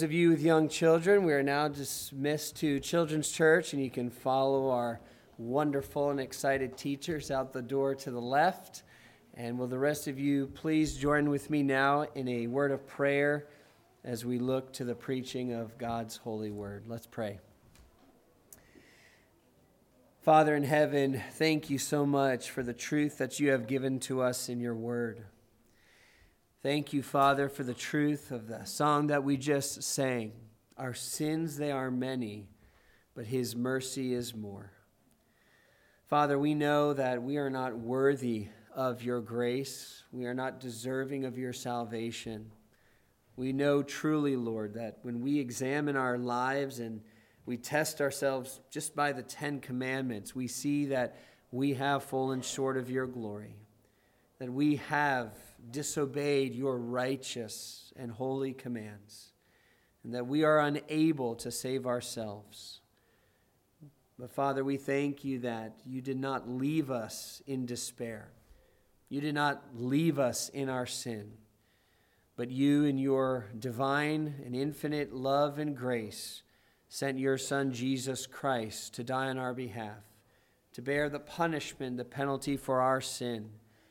Those of you with young children, we are now dismissed to Children's Church, and you can follow our wonderful and excited teachers out the door to the left. And will the rest of you please join with me now in a word of prayer as we look to the preaching of God's holy word. Let's pray. Father in heaven, thank you so much for the truth that you have given to us in your word. Thank you, Father, for the truth of the song that we just sang. Our sins, they are many, but his mercy is more. Father, we know that we are not worthy of your grace. We are not deserving of your salvation. We know truly, Lord, that when we examine our lives and we test ourselves just by the 10 commandments, we see that we have fallen short of your glory, that we have disobeyed your righteous and holy commands, and that we are unable to save ourselves. But Father, we thank you that you did not leave us in despair. You did not leave us in our sin, but you in your divine and infinite love and grace sent your Son Jesus Christ to die on our behalf, to bear the punishment, the penalty for our sin.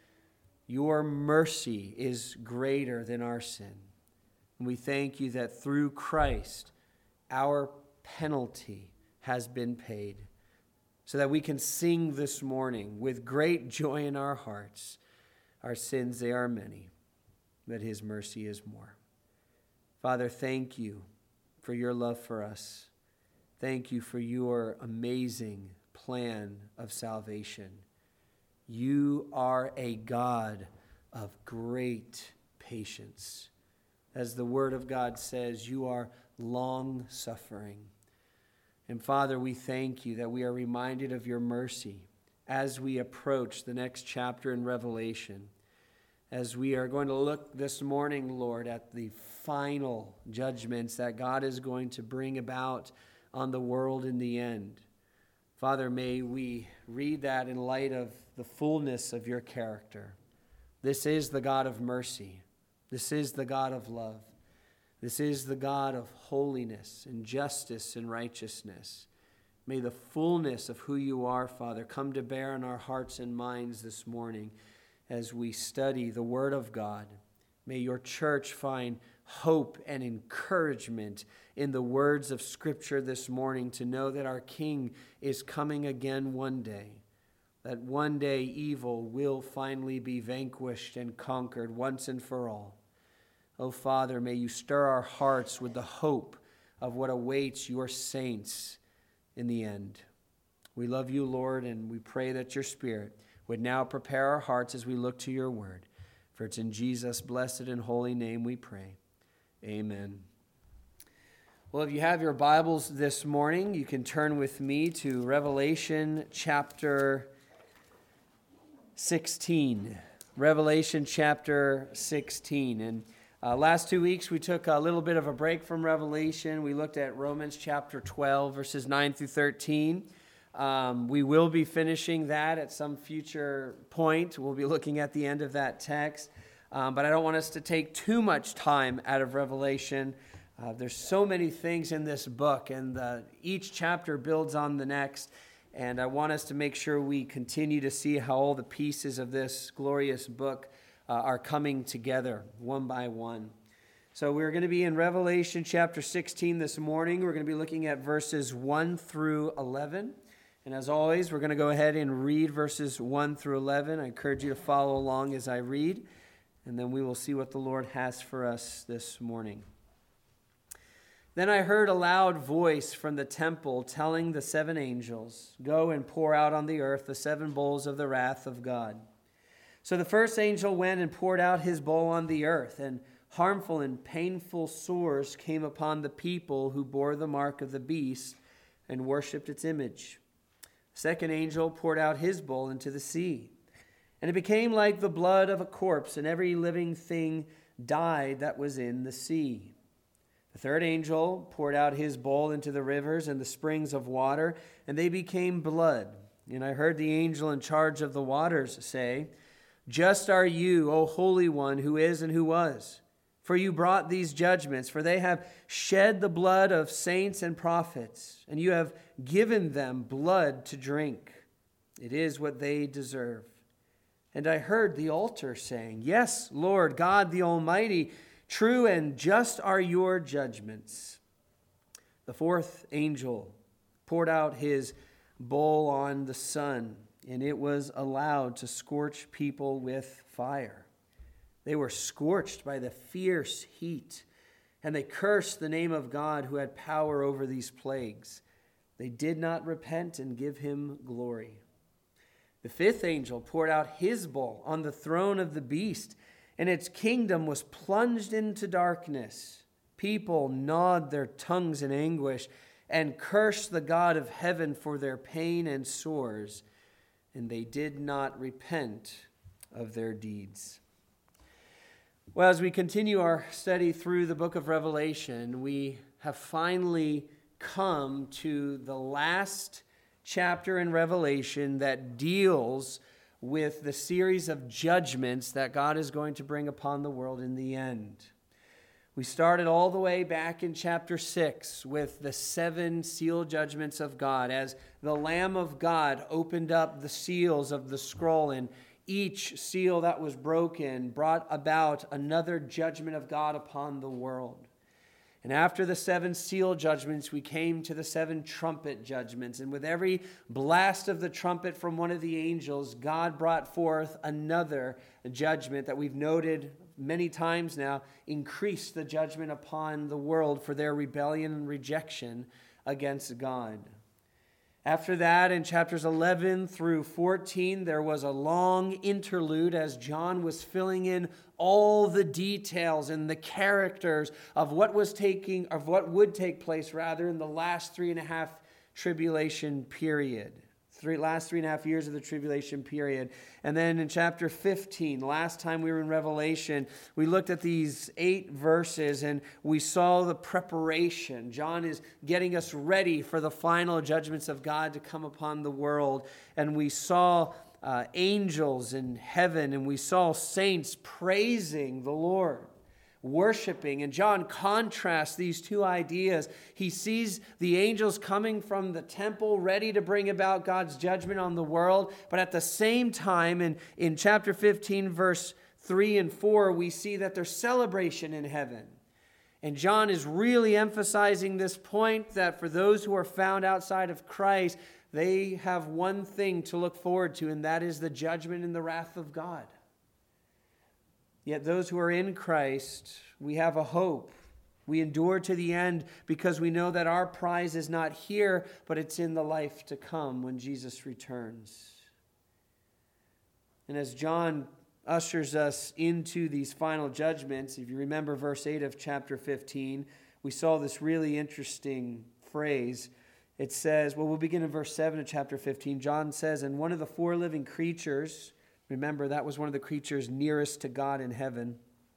Your mercy is greater than our sin. And we thank you that through Christ, our penalty has been paid, so that we can sing this morning with great joy in our hearts. Our sins, they are many, but his mercy is more. Father, thank you for your love for us. Thank you for your amazing plan of salvation. You are a God of great patience. As the Word of God says, you are long-suffering. And Father, we thank you that we are reminded of your mercy as we approach the next chapter in Revelation, as we are going to look this morning, Lord, at the final judgments that God is going to bring about on the world in the end. Father, may we read that in light of the fullness of your character. This is the God of mercy. This is the God of love. This is the God of holiness and justice and righteousness. May the fullness of who you are, Father, come to bear on our hearts and minds this morning as we study the Word of God. May your church find hope and encouragement in the words of Scripture this morning to know that our King is coming again one day, that one day evil will finally be vanquished and conquered once and for all. Oh, Father, may you stir our hearts with the hope of what awaits your saints in the end. We love you, Lord, and we pray that your Spirit would now prepare our hearts as we look to your word. For it's in Jesus' blessed and holy name we pray. Amen. Well, if you have your Bibles this morning, you can turn with me to Revelation chapter 16. Revelation chapter 16. And last 2 weeks, we took a little bit of a break from Revelation. We looked at Romans chapter 12, verses 9 through 13. We will be finishing that at some future point. We'll be looking at the end of that text. But I don't want us to take too much time out of Revelation. There's so many things in this book, and each chapter builds on the next. And I want us to make sure we continue to see how all the pieces of this glorious book are coming together one by one. So we're going to be in Revelation chapter 16 this morning. We're going to be looking at verses 1 through 11. And as always, we're going to go ahead and read verses 1 through 11. I encourage you to follow along as I read, and then we will see what the Lord has for us this morning. Then I heard a loud voice from the temple telling the 7 angels, "Go and pour out on the earth the 7 bowls of the wrath of God." So the first angel went and poured out his bowl on the earth, and harmful and painful sores came upon the people who bore the mark of the beast and worshipped its image. The second angel poured out his bowl into the sea, and it became like the blood of a corpse, and every living thing died that was in the sea. The third angel poured out his bowl into the rivers and the springs of water, and they became blood. And I heard the angel in charge of the waters say, "Just are you, O Holy One, who is and who was, For you brought these judgments, for they have shed the blood of saints and prophets, and you have given them blood to drink. It is what they deserve. And I heard the altar saying, Yes, Lord God the Almighty, true and just are your judgments. The fourth angel poured out his bowl on the sun, and it was allowed to scorch people with fire. They were scorched by the fierce heat, and they cursed the name of God who had power over these plagues. They did not repent and give him glory. The fifth angel poured out his bowl on the throne of the beast, and its kingdom was plunged into darkness. People gnawed their tongues in anguish and cursed the God of heaven for their pain and sores, and they did not repent of their deeds. Well, as we continue our study through the book of Revelation, we have finally come to the last chapter in Revelation that deals with the series of judgments that God is going to bring upon the world in the end. We started all the way back in chapter 6 with the 7 seal judgments of God, as the Lamb of God opened up the seals of the scroll, and each seal that was broken brought about another judgment of God upon the world. And after the 7 seal judgments, we came to the 7 trumpet judgments. And with every blast of the trumpet from one of the angels, God brought forth another judgment that we've noted many times now, increased the judgment upon the world for their rebellion and rejection against God. After that, in chapters 11 through 14, there was a long interlude as John was filling in all the details and the characters of what would take place in the last 3.5 tribulation period. Last 3.5 years of the tribulation period. And then in chapter 15, last time we were in Revelation, we looked at these 8 verses and we saw the preparation. John is getting us ready for the final judgments of God to come upon the world. And we saw angels in heaven, and we saw saints praising the Lord, worshiping. And John contrasts these two ideas. He sees the angels coming from the temple ready to bring about God's judgment on the world. But at the same time, in chapter 15, verse 3 and 4, we see that there's celebration in heaven. And John is really emphasizing this point that for those who are found outside of Christ, they have one thing to look forward to, and that is the judgment and the wrath of God. Yet those who are in Christ, we have a hope. We endure to the end because we know that our prize is not here, but it's in the life to come when Jesus returns. And as John ushers us into these final judgments, if you remember verse 8 of chapter 15, we saw this really interesting phrase. It says, we'll begin in verse 7 of chapter 15. John says, and one of the 4 living creatures, remember, that was one of the creatures nearest to God in heaven,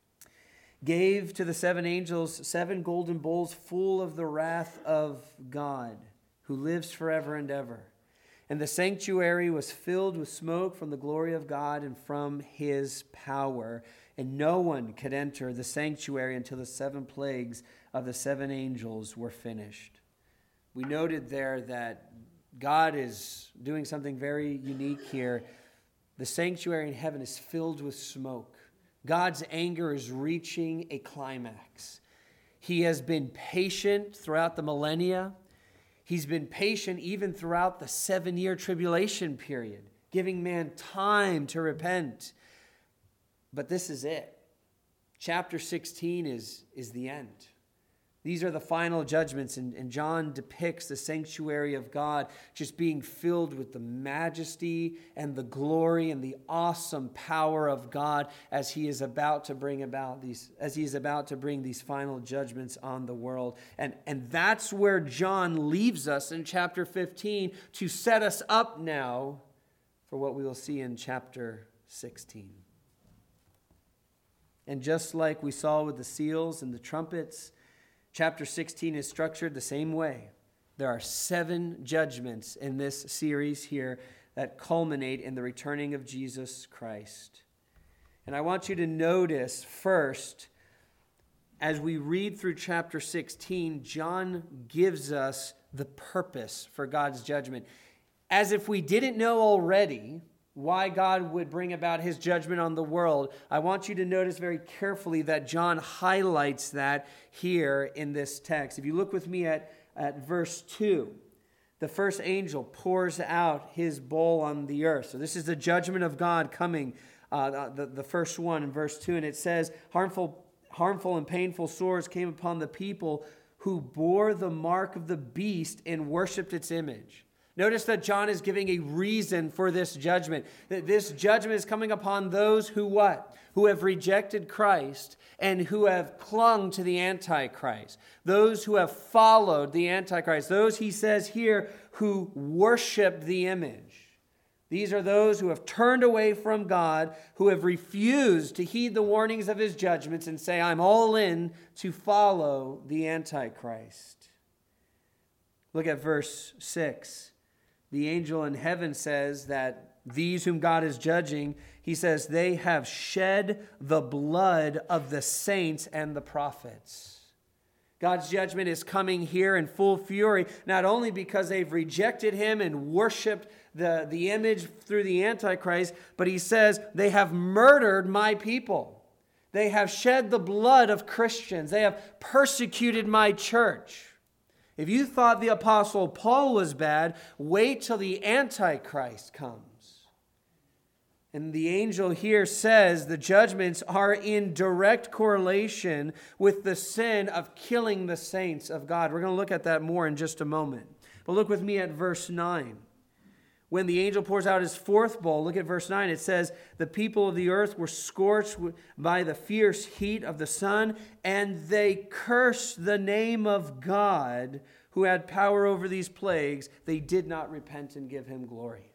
gave to the 7 angels 7 golden bowls full of the wrath of God, who lives forever and ever. And the sanctuary was filled with smoke from the glory of God and from his power. And no one could enter the sanctuary until the 7 plagues of the 7 angels were finished. We noted there that God is doing something very unique here. The sanctuary in heaven is filled with smoke. God's anger is reaching a climax. He has been patient throughout the millennia. He's been patient even throughout the 7-year tribulation period, giving man time to repent. But this is it. Chapter 16 is the end. These are the final judgments, and John depicts the sanctuary of God just being filled with the majesty and the glory and the awesome power of God as he is about to bring these final judgments on the world. And that's where John leaves us in chapter 15 to set us up now for what we will see in chapter 16. And just like we saw with the seals and the trumpets, chapter 16 is structured the same way. There are 7 judgments in this series here that culminate in the returning of Jesus Christ. And I want you to notice first as we read through chapter 16, John gives us the purpose for God's judgment. As if we didn't know already why God would bring about his judgment on the world, I want you to notice very carefully that John highlights that here in this text. If you look with me at verse 2, the first angel pours out his bowl on the earth. So this is the judgment of God coming, the first one in verse 2. And it says, harmful and painful sores came upon the people who bore the mark of the beast and worshipped its image. Notice that John is giving a reason for this judgment. That this judgment is coming upon those who what? Who have rejected Christ and who have clung to the Antichrist. Those who have followed the Antichrist. Those, he says here, who worship the image. These are those who have turned away from God, who have refused to heed the warnings of his judgments and say, I'm all in to follow the Antichrist. Look at verse 6. The angel in heaven says that these whom God is judging, he says, they have shed the blood of the saints and the prophets. God's judgment is coming here in full fury, not only because they've rejected him and worshiped the image through the Antichrist, but he says, they have murdered my people. They have shed the blood of Christians. They have persecuted my church. If you thought the Apostle Paul was bad, wait till the Antichrist comes. And the angel here says the judgments are in direct correlation with the sin of killing the saints of God. We're going to look at that more in just a moment. But look with me at verse 9. When the angel pours out his fourth bowl, look at verse 9. It says, the people of the earth were scorched by the fierce heat of the sun, and they cursed the name of God who had power over these plagues. They did not repent and give him glory.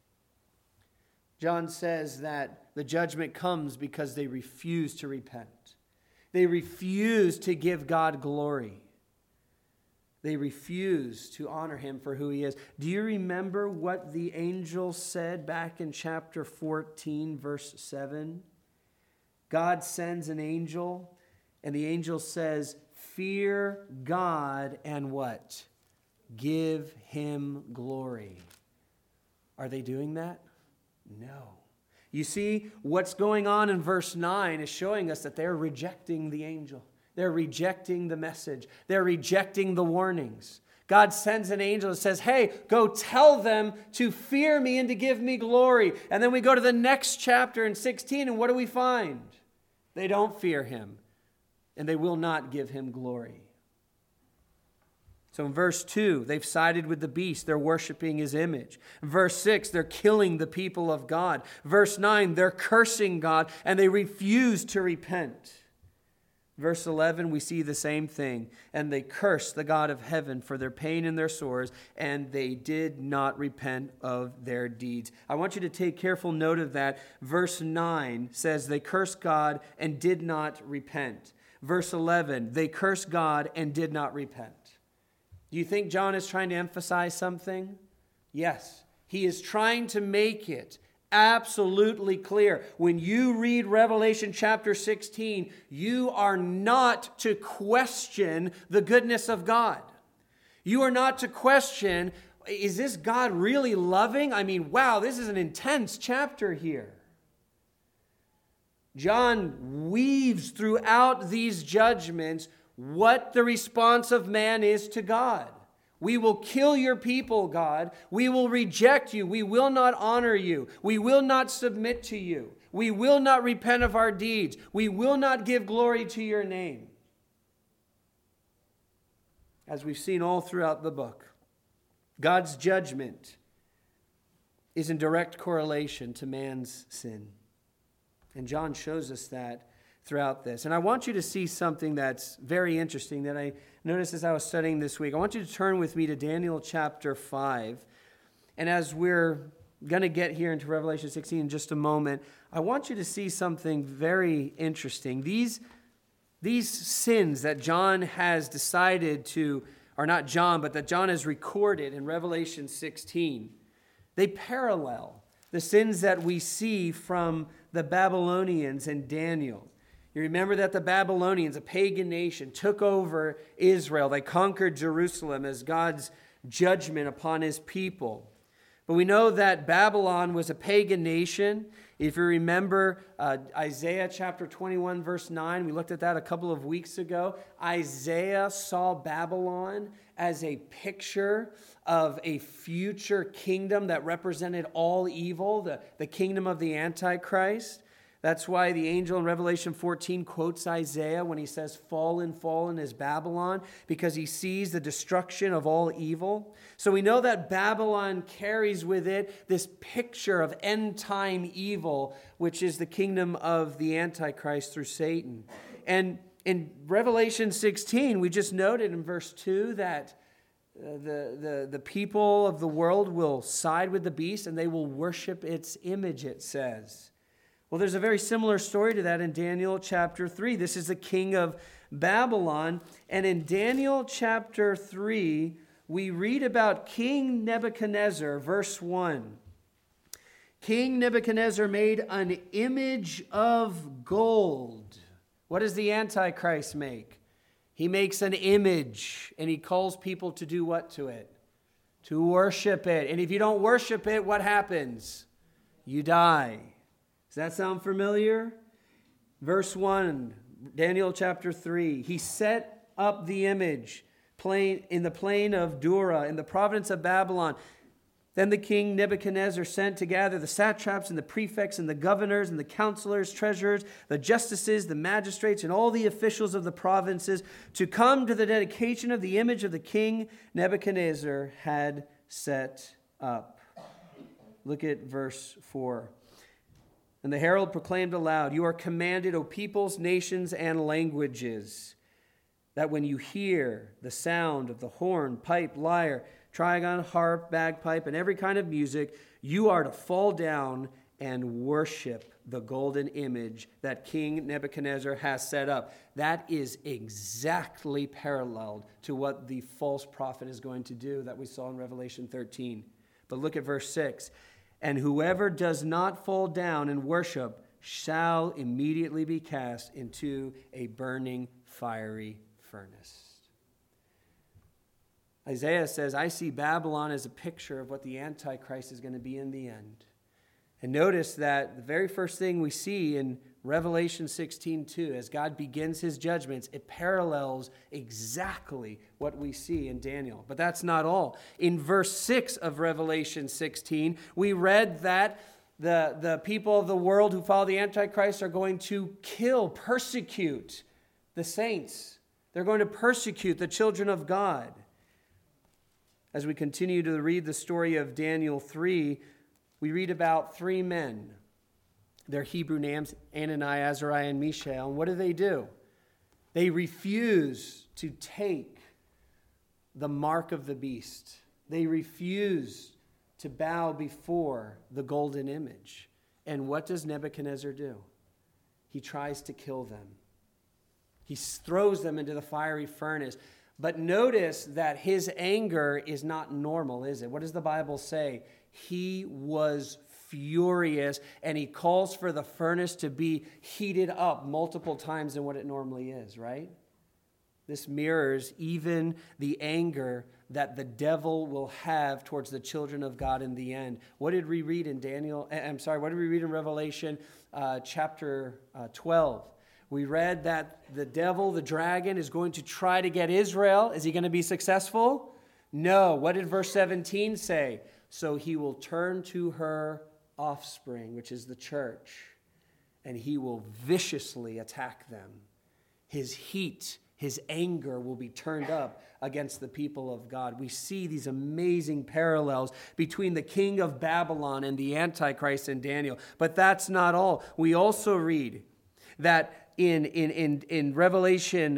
John says that the judgment comes because they refuse to repent. They refuse to give God glory. They refuse to honor him for who he is. Do you remember what the angel said back in chapter 14, verse 7? God sends an angel, and the angel says, fear God and what? Give him glory. Are they doing that? No. You see, what's going on in verse 9 is showing us that they're rejecting the angel. They're rejecting the message. They're rejecting the warnings. God sends an angel that says, hey, go tell them to fear me and to give me glory. And then we go to the next chapter in 16, and what do we find? They don't fear him, and they will not give him glory. So in verse 2, they've sided with the beast. They're worshiping his image. In verse 6, they're killing the people of God. Verse 9, they're cursing God, and they refuse to repent. Verse 11, we see the same thing. And they cursed the God of heaven for their pain and their sores, and they did not repent of their deeds. I want you to take careful note of that. Verse 9 says they cursed God and did not repent. Verse 11, they cursed God and did not repent. Do you think John is trying to emphasize something? Yes. He is trying to make it absolutely clear. When you read Revelation chapter 16, you are not to question the goodness of God. You are not to question, is this God really loving? I mean, wow, this is an intense chapter here. John weaves throughout these judgments what the response of man is to God. We will kill your people, God. We will reject you. We will not honor you. We will not submit to you. We will not repent of our deeds. We will not give glory to your name. As we've seen all throughout the book, God's judgment is in direct correlation to man's sin. And John shows us that throughout this. And I want you to see something that's very interesting that I noticed as I was studying this week. I want you to turn with me to Daniel chapter 5. And as we're going to get here into Revelation 16 in just a moment, I want you to see something very interesting. These sins that John has decided to, or not John, but that John has recorded in Revelation 16, they parallel the sins that we see from the Babylonians and Daniel. You remember that the Babylonians, a pagan nation, took over Israel. They conquered Jerusalem as God's judgment upon his people. But we know that Babylon was a pagan nation. If you remember Isaiah chapter 21, verse 9, we looked at that a couple of weeks ago. Isaiah saw Babylon as a picture of a future kingdom that represented all evil, the kingdom of the Antichrist. That's why the angel in Revelation 14 quotes Isaiah when he says, "Fallen, fallen is Babylon," because he sees the destruction of all evil. So we know that Babylon carries with it this picture of end-time evil, which is the kingdom of the Antichrist through Satan. And in Revelation 16, we just noted in verse 2 that the people of the world will side with the beast and they will worship its image, it says. Well, there's a very similar story to that in Daniel chapter 3. This is the king of Babylon. And in Daniel chapter 3, we read about King Nebuchadnezzar, verse 1. King Nebuchadnezzar made an image of gold. What does the Antichrist make? He makes an image, and he calls people to do what to it? To worship it. And if you don't worship it, what happens? You die. Does that sound familiar? Verse 1, Daniel chapter 3. He set up the image in the plain of Dura, in the province of Babylon. Then the king Nebuchadnezzar sent to gather the satraps and the prefects and the governors and the counselors, treasurers, the justices, the magistrates, and all the officials of the provinces to come to the dedication of the image of the king Nebuchadnezzar had set up. Look at verse 4. And the herald proclaimed aloud, "You are commanded, O peoples, nations, and languages, that when you hear the sound of the horn, pipe, lyre, trigon, harp, bagpipe, and every kind of music, you are to fall down and worship the golden image that King Nebuchadnezzar has set up." That is exactly paralleled to what the false prophet is going to do that we saw in Revelation 13. But look at verse 6. "And whoever does not fall down and worship shall immediately be cast into a burning fiery furnace." Isaiah says, I see Babylon as a picture of what the Antichrist is going to be in the end. And notice that the very first thing we see in Revelation 16:2, as God begins his judgments, it parallels exactly what we see in Daniel. But that's not all. In verse 6 of Revelation 16, we read that the people of the world who follow the Antichrist are going to persecute the saints. They're going to persecute the children of God. As we continue to read the story of Daniel 3, we read about three men. Their Hebrew names, Ananias, Azariah, and Mishael. And what do? They refuse to take the mark of the beast. They refuse to bow before the golden image. And what does Nebuchadnezzar do? He tries to kill them. He throws them into the fiery furnace. But notice that his anger is not normal, is it? What does the Bible say? He was furious, and he calls for the furnace to be heated up multiple times than what it normally is, right? This mirrors even the anger that the devil will have towards the children of God in the end. What did we read in what did we read in Revelation chapter 12? We read that the devil, the dragon, is going to try to get Israel. Is he going to be successful? No. What did verse 17 say? So he will turn to her offspring, which is the church, and he will viciously attack them. His heat, his anger will be turned up against the people of God. We see these amazing parallels between the king of Babylon and the Antichrist in Daniel. But that's not all. We also read that in Revelation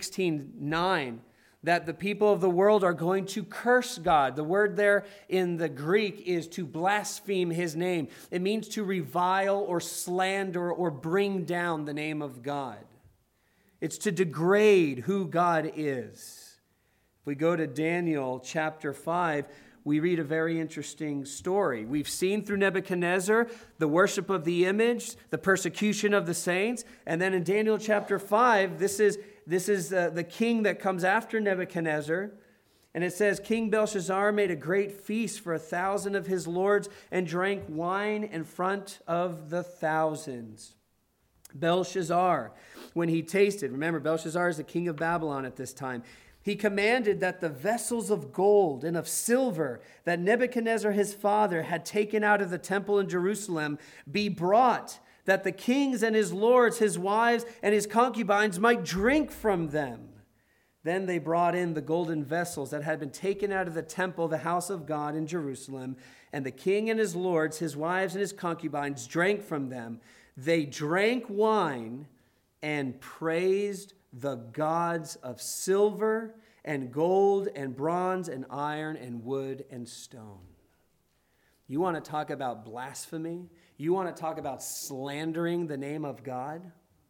16:9, that the people of the world are going to curse God. The word there in the Greek is to blaspheme his name. It means to revile or slander or bring down the name of God. It's to degrade who God is. If we go to Daniel chapter 5, we read a very interesting story. We've seen through Nebuchadnezzar the worship of the image, the persecution of the saints, and then in Daniel chapter 5, this is the king that comes after Nebuchadnezzar. And it says, King Belshazzar made a great feast for 1,000 of his lords and drank wine in front of the thousands. Belshazzar, when he tasted, remember Belshazzar is the king of Babylon at this time, he commanded that the vessels of gold and of silver that Nebuchadnezzar his father had taken out of the temple in Jerusalem be brought, that the kings and his lords, his wives, and his concubines might drink from them. Then they brought in the golden vessels that had been taken out of the temple, the house of God in Jerusalem, and the king and his lords, his wives, and his concubines drank from them. They drank wine and praised the gods of silver and gold and bronze and iron and wood and stone. You want to talk about blasphemy? You want to talk about slandering the name of God?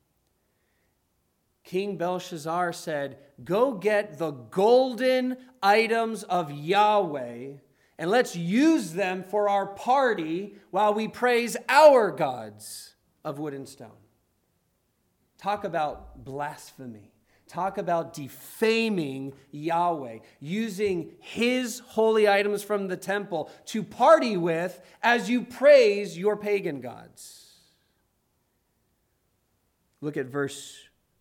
King Belshazzar said, go get the golden items of Yahweh and let's use them for our party while we praise our gods of wood and stone. Talk about blasphemy. Talk about defaming Yahweh, using his holy items from the temple to party with as you praise your pagan gods. Look at verse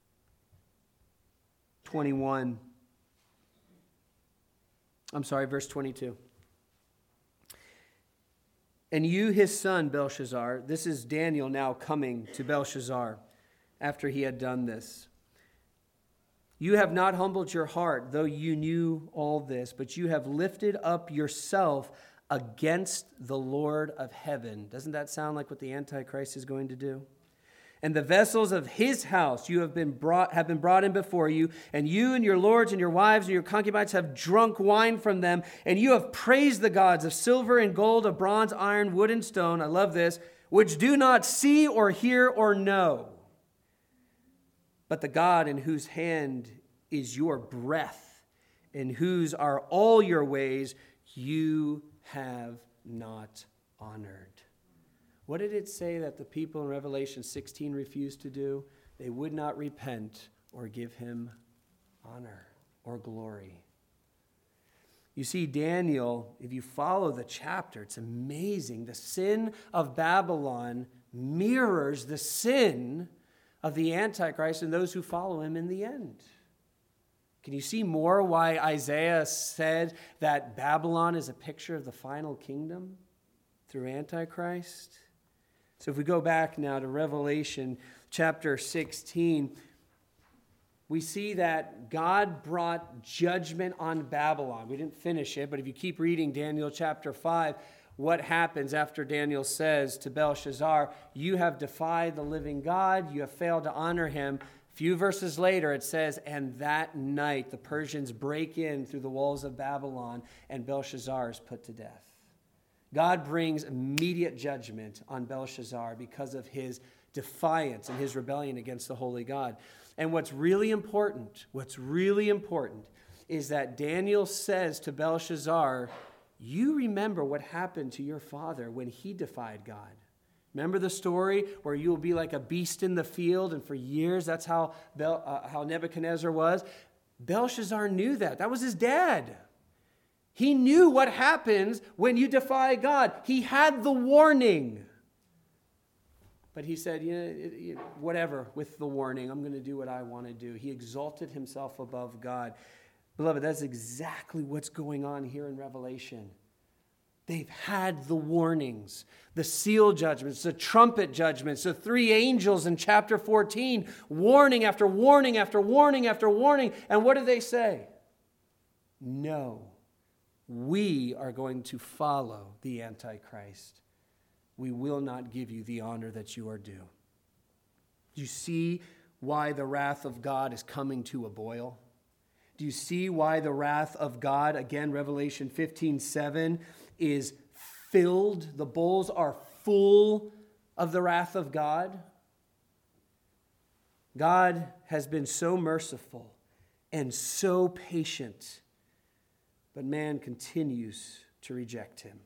21. Verse 22. And you, his son, Belshazzar, this is Daniel now coming to Belshazzar after he had done this. You have not humbled your heart, though you knew all this, but you have lifted up yourself against the Lord of heaven. Doesn't that sound like what the Antichrist is going to do? And the vessels of his house have been brought in before you, and you and your lords and your wives and your concubines have drunk wine from them, and you have praised the gods of silver and gold, of bronze, iron, wood, and stone. I love this, which do not see or hear or know. But the God in whose hand is your breath, in whose are all your ways, you have not honored. What did it say that the people in Revelation 16 refused to do? They would not repent or give him honor or glory. You see, Daniel, if you follow the chapter, it's amazing. The sin of Babylon mirrors the sin of the Antichrist and those who follow him in the end. Can you see more why Isaiah said that Babylon is a picture of the final kingdom through Antichrist? So if we go back now to Revelation chapter 16, we see that God brought judgment on Babylon. We didn't finish it, but if you keep reading Daniel chapter 5, what happens after Daniel says to Belshazzar, you have defied the living God, you have failed to honor him. A few verses later it says, and that night the Persians break in through the walls of Babylon and Belshazzar is put to death. God brings immediate judgment on Belshazzar because of his defiance and his rebellion against the holy God. And what's really important is that Daniel says to Belshazzar, you remember what happened to your father when he defied God. Remember the story where you will be like a beast in the field, and for years that's how Nebuchadnezzar was? Belshazzar knew that. That was his dad. He knew what happens when you defy God. He had the warning. But he said, whatever, with the warning, I'm going to do what I want to do. He exalted himself above God. Beloved, that's exactly what's going on here in Revelation. They've had the warnings, the seal judgments, the trumpet judgments, the three angels in chapter 14, warning after warning after warning after warning. And what do they say? No. We are going to follow the Antichrist. We will not give you the honor that you are due. Do you see why the wrath of God is coming to a boil? Do you see why the wrath of God, again, Revelation 15:7, is filled? The bowls are full of the wrath of God. God has been so merciful and so patient, but man continues to reject him.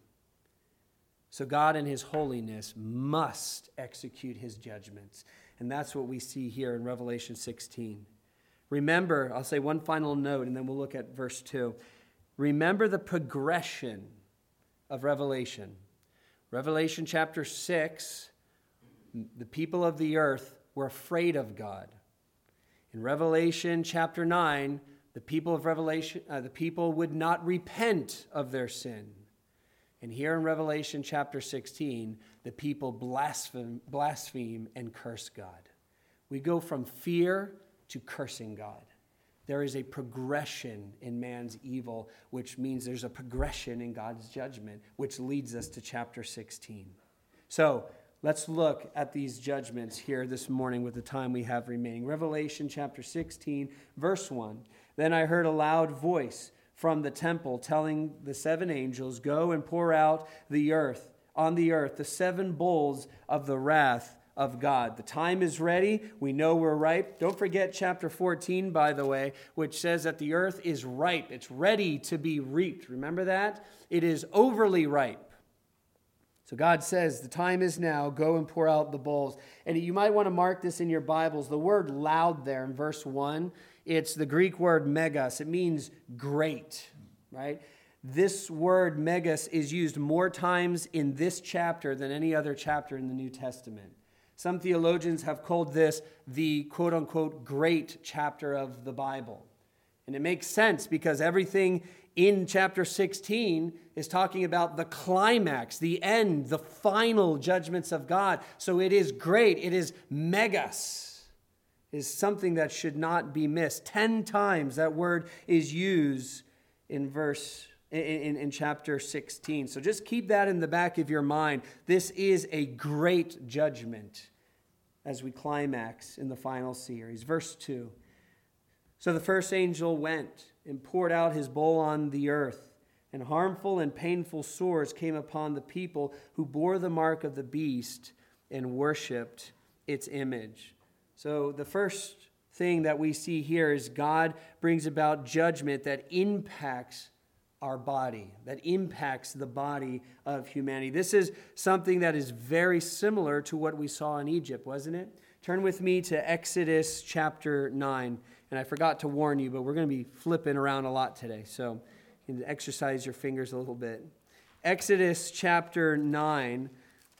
So God in his holiness must execute his judgments. And that's what we see here in Revelation 16. Remember, I'll say one final note, and then we'll look at verse 2. Remember the progression of Revelation. Revelation chapter 6, the people of the earth were afraid of God. In Revelation chapter 9, the people would not repent of their sin. And here in Revelation chapter 16, the people blaspheme and curse God. We go from fear to cursing God. There is a progression in man's evil, which means there's a progression in God's judgment, which leads us to chapter 16. So let's look at these judgments here this morning with the time we have remaining. Revelation chapter 16, verse 1. Then I heard a loud voice from the temple telling the seven angels, go and pour out on the earth the seven bowls of the wrath of God. The time is ready. We know we're ripe. Don't forget chapter 14, by the way, which says that the earth is ripe. It's ready to be reaped. Remember that? It is overly ripe. So God says, the time is now. Go and pour out the bowls. And you might want to mark this in your Bibles. The word loud there in verse 1, it's the Greek word megas. It means great, right? This word megas is used more times in this chapter than any other chapter in the New Testament. Some theologians have called this the quote-unquote great chapter of the Bible. And it makes sense because everything in chapter 16 is talking about the climax, the end, the final judgments of God. So it is great. It is megas. Is something that should not be missed. 10 times that word is used in chapter 16. So just keep that in the back of your mind. This is a great judgment as we climax in the final series. Verse 2. So the first angel went and poured out his bowl on the earth, and harmful and painful sores came upon the people who bore the mark of the beast and worshipped its image. So the first thing that we see here is God brings about judgment that impacts our body, that impacts the body of humanity. This is something that is very similar to what we saw in Egypt, wasn't it? Turn with me to Exodus chapter 9. And I forgot to warn you, but we're going to be flipping around a lot today, so you can exercise your fingers a little bit. Exodus chapter 9.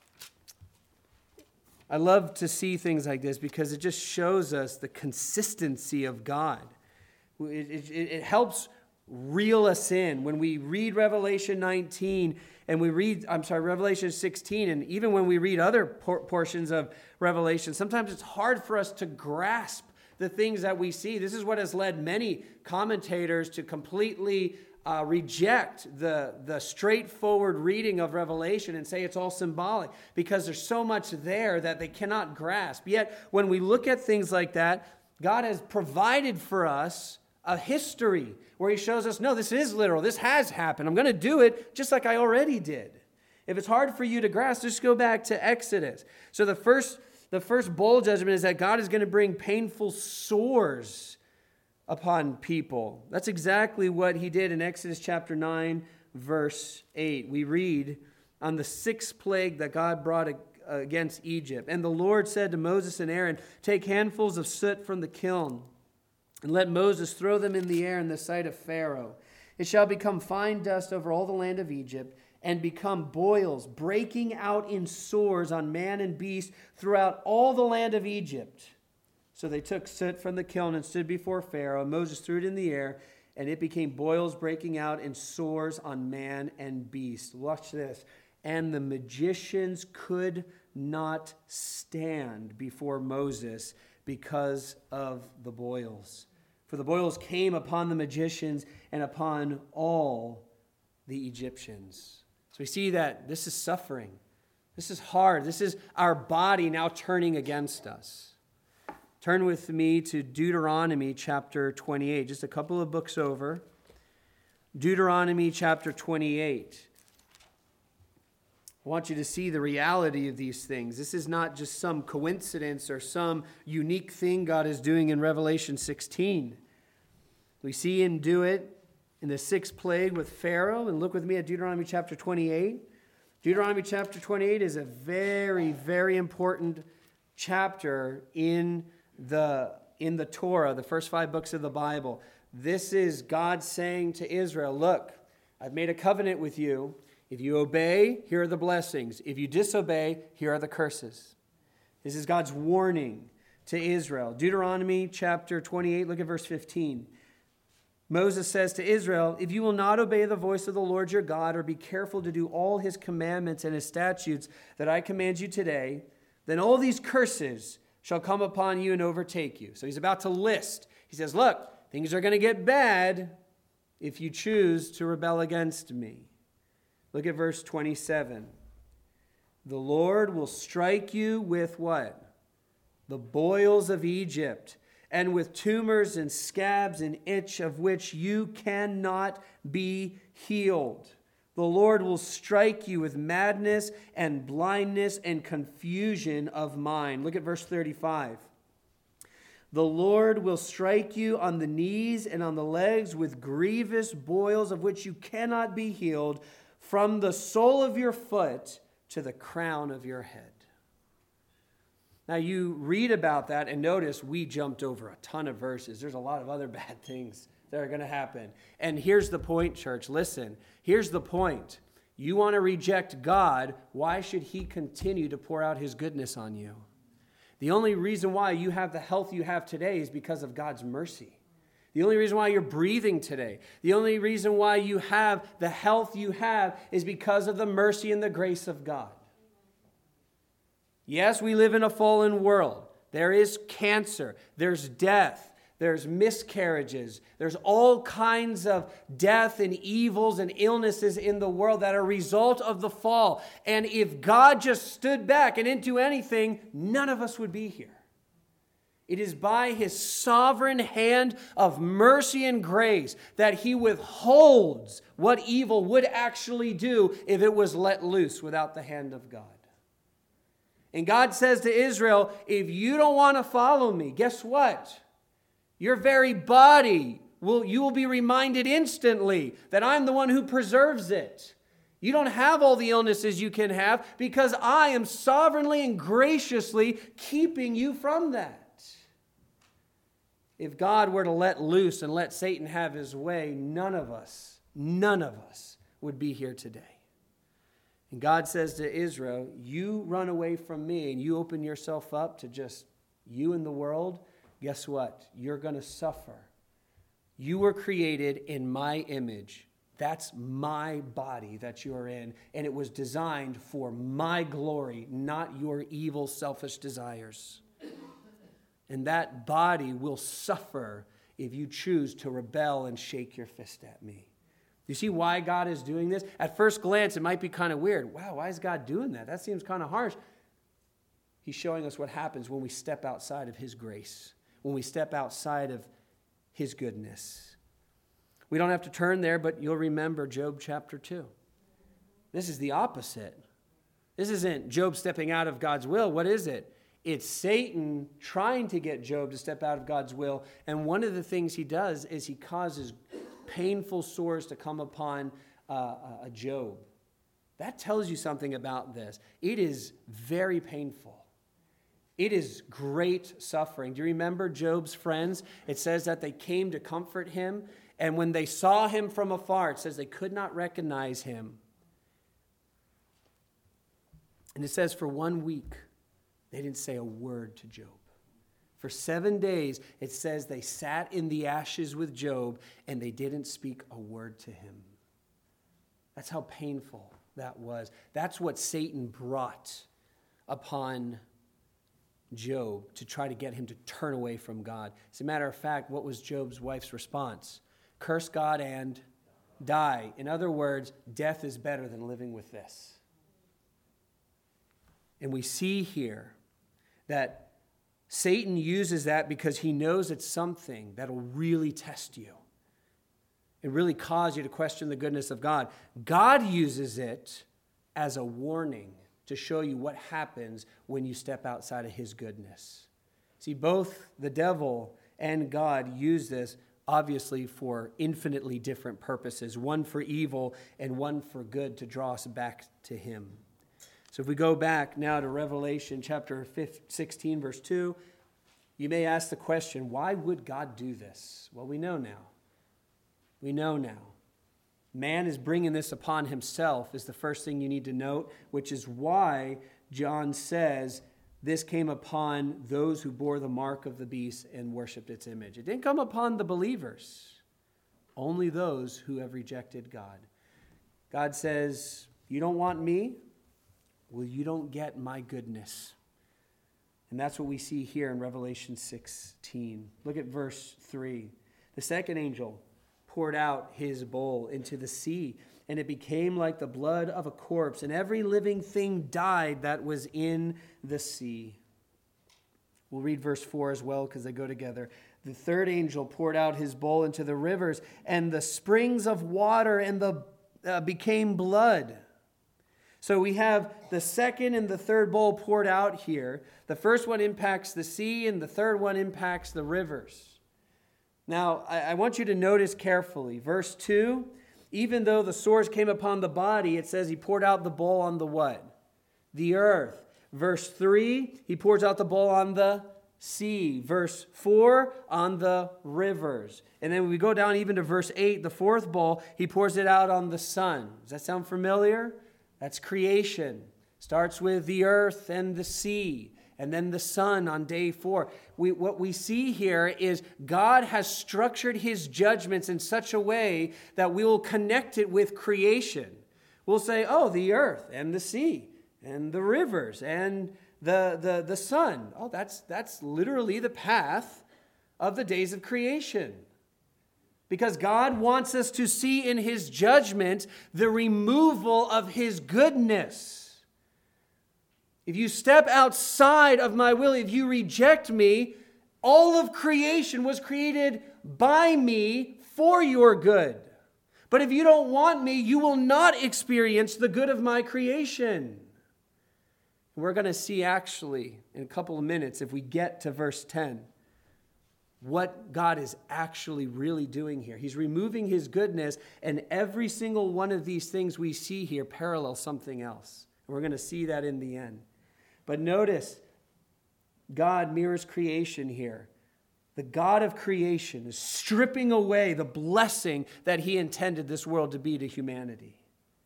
I love to see things like this because it just shows us the consistency of God. It helps reel us in. When we read Revelation 19 and Revelation 16, and even when we read other portions of Revelation, sometimes it's hard for us to grasp the things that we see. This is what has led many commentators to completely reject the straightforward reading of Revelation and say it's all symbolic because there's so much there that they cannot grasp. Yet, when we look at things like that, God has provided for us a history where he shows us, no, this is literal. This has happened. I'm going to do it just like I already did. If it's hard for you to grasp, just go back to Exodus. So the first bowl judgment is that God is going to bring painful sores upon people. That's exactly what he did in Exodus chapter 9, verse 8. We read on the sixth plague that God brought against Egypt. And the Lord said to Moses and Aaron, take handfuls of soot from the kiln and let Moses throw them in the air in the sight of Pharaoh. It shall become fine dust over all the land of Egypt and become boils, breaking out in sores on man and beast throughout all the land of Egypt. So they took soot from the kiln and stood before Pharaoh, and Moses threw it in the air, and it became boils breaking out in sores on man and beast. Watch this. And the magicians could not stand before Moses because of the boils. For the boils came upon the magicians and upon all the Egyptians. So we see that this is suffering. This is hard. This is our body now turning against us. Turn with me to Deuteronomy chapter 28, just a couple of books over. Deuteronomy chapter 28. I want you to see the reality of these things. This is not just some coincidence or some unique thing God is doing in Revelation 16. We see him do it in the 6th plague with Pharaoh. And look with me at Deuteronomy chapter 28. Deuteronomy chapter 28 is a very, very important chapter in the Torah, the first 5 books of the Bible. This is God saying to Israel, look, I've made a covenant with you. If you obey, here are the blessings. If you disobey, here are the curses. This is God's warning to Israel. Deuteronomy chapter 28, look at verse 15. Moses says to Israel, if you will not obey the voice of the Lord your God, or be careful to do all his commandments and his statutes that I command you today, then all these curses shall come upon you and overtake you. So he's about to list. He says, look, things are going to get bad if you choose to rebel against me. Look at verse 27. The Lord will strike you with what? The boils of Egypt, and with tumors and scabs and itch of which you cannot be healed. The Lord will strike you with madness and blindness and confusion of mind. Look at verse 35. The Lord will strike you on the knees and on the legs with grievous boils of which you cannot be healed, from the sole of your foot to the crown of your head. Now you read about that and notice we jumped over a ton of verses. There's a lot of other bad things that are going to happen. And here's the point, church. Listen, here's the point. You want to reject God, why should he continue to pour out his goodness on you? The only reason why you have the health you have today is because of God's mercy. The only reason why you're breathing today, the only reason why you have the health you have is because of the mercy and the grace of God. Yes, we live in a fallen world. There is cancer, there's death, there's miscarriages, there's all kinds of death and evils and illnesses in the world that are a result of the fall. And if God just stood back and didn't do anything, none of us would be here. It is by his sovereign hand of mercy and grace that he withholds what evil would actually do if it was let loose without the hand of God. And God says to Israel, if you don't want to follow me, guess what? Your very body, you will be reminded instantly that I'm the one who preserves it. You don't have all the illnesses you can have because I am sovereignly and graciously keeping you from that. If God were to let loose and let Satan have his way, none of us would be here today. And God says to Israel, you run away from me and you open yourself up to just you and the world, guess what? You're going to suffer. You were created in my image. That's my body that you're in, and it was designed for my glory, not your evil, selfish desires. And that body will suffer if you choose to rebel and shake your fist at me. You see why God is doing this? At first glance, it might be kind of weird. Wow, why is God doing that? That seems kind of harsh. He's showing us what happens when we step outside of his grace, when we step outside of his goodness. We don't have to turn there, but you'll remember Job chapter 2. This is the opposite. This isn't Job stepping out of God's will. What is it? It's Satan trying to get Job to step out of God's will. And one of the things he does is he causes painful sores to come upon Job. That tells you something about this. It is very painful. It is great suffering. Do you remember Job's friends? It says that they came to comfort him. And when they saw him from afar, it says they could not recognize him. And it says for 1 week, they didn't say a word to Job. For 7 days, it says they sat in the ashes with Job and they didn't speak a word to him. That's how painful that was. That's what Satan brought upon Job to try to get him to turn away from God. As a matter of fact, what was Job's wife's response? Curse God and die. In other words, death is better than living with this. And we see here that Satan uses that because he knows it's something that'll really test you and really cause you to question the goodness of God. God uses it as a warning to show you what happens when you step outside of his goodness. See, both the devil and God use this obviously for infinitely different purposes, one for evil and one for good to draw us back to him. So if we go back now to Revelation chapter 16, verse 2, you may ask the question, why would God do this? Well, we know now. We know now. Man is bringing this upon himself is the first thing you need to note, which is why John says this came upon those who bore the mark of the beast and worshipped its image. It didn't come upon the believers, only those who have rejected God. God says, you don't want me? Well, you don't get my goodness. And that's what we see here in Revelation 16. Look at verse 3. The second angel poured out his bowl into the sea, and it became like the blood of a corpse, and every living thing died that was in the sea. We'll read verse 4 as well because they go together. The third angel poured out his bowl into the rivers, and the springs of water became blood. So we have the second and the third bowl poured out here. The first one impacts the sea, and the third one impacts the rivers. Now, I want you to notice carefully. Verse 2, even though the sores came upon the body, it says he poured out the bowl on the what? The earth. Verse 3, he pours out the bowl on the sea. Verse 4, on the rivers. And then when we go down even to verse 8, the fourth bowl, he pours it out on the sun. Does that sound familiar? That's creation. Starts with the earth and the sea, and then the sun on day 4. What we see here is God has structured his judgments in such a way that we will connect it with creation. We'll say, oh, the earth and the sea and the rivers and the sun. Oh, that's literally the path of the days of creation. Because God wants us to see in his judgment the removal of his goodness. If you step outside of my will, if you reject me, all of creation was created by me for your good. But if you don't want me, you will not experience the good of my creation. We're going to see actually in a couple of minutes, if we get to verse 10, what God is actually really doing here. He's removing his goodness, and every single one of these things we see here parallels something else. And we're going to see that in the end. But notice, God mirrors creation here. The God of creation is stripping away the blessing that he intended this world to be to humanity.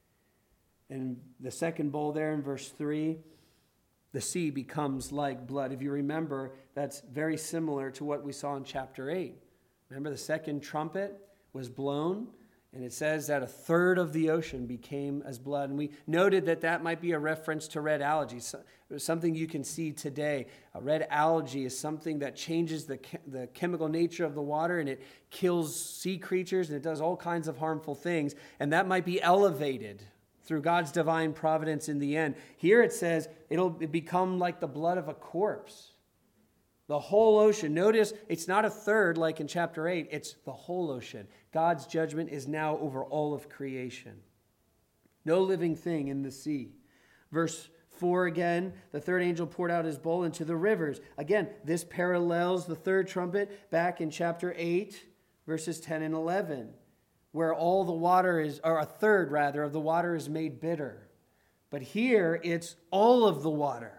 And the second bowl there in verse 3, the sea becomes like blood. If you remember, that's very similar to what we saw in chapter 8. Remember, the second trumpet was blown, and it says that a third of the ocean became as blood. And we noted that that might be a reference to red algae, something you can see today. Red algae is something that changes the chemical nature of the water, and it kills sea creatures, and it does all kinds of harmful things. And that might be elevated through God's divine providence in the end. Here it says it'll become like the blood of a corpse. The whole ocean. Notice it's not a third like in chapter 8. It's the whole ocean. God's judgment is now over all of creation. No living thing in the sea. Verse 4 again, the third angel poured out his bowl into the rivers. Again, this parallels the third trumpet back in chapter 8, verses 10 and 11. Where all the water is, or a third rather, of the water is made bitter. But here, it's all of the water.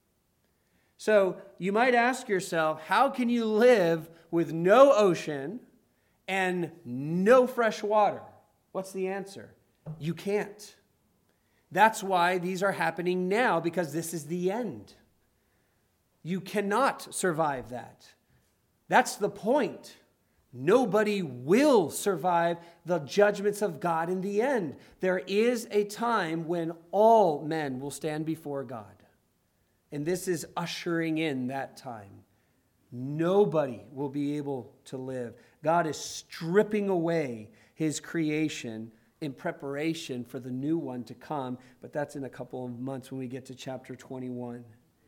So you might ask yourself, how can you live with no ocean and no fresh water? What's the answer? You can't. That's why these are happening now, because this is the end. You cannot survive that. That's the point. Nobody will survive the judgments of God in the end. There is a time when all men will stand before God. And this is ushering in that time. Nobody will be able to live. God is stripping away his creation in preparation for the new one to come. But that's in a couple of months when we get to chapter 21.